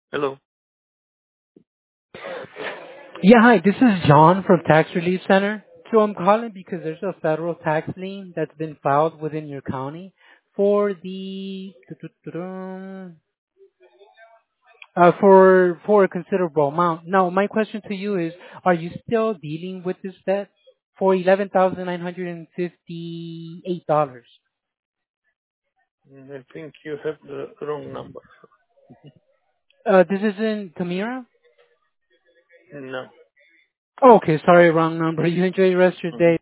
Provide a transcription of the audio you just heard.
Hello. Yeah, hi, this is John from Tax Relief Center. So I'm calling because there's a federal tax lien that's been filed within your county for the for a considerable amount. Now, my question to you is, are you still dealing with this debt for $11,958? I think you have the wrong number. This is in Tamira? No. Oh, okay, sorry, wrong number. You enjoy the rest of your Mhm. day.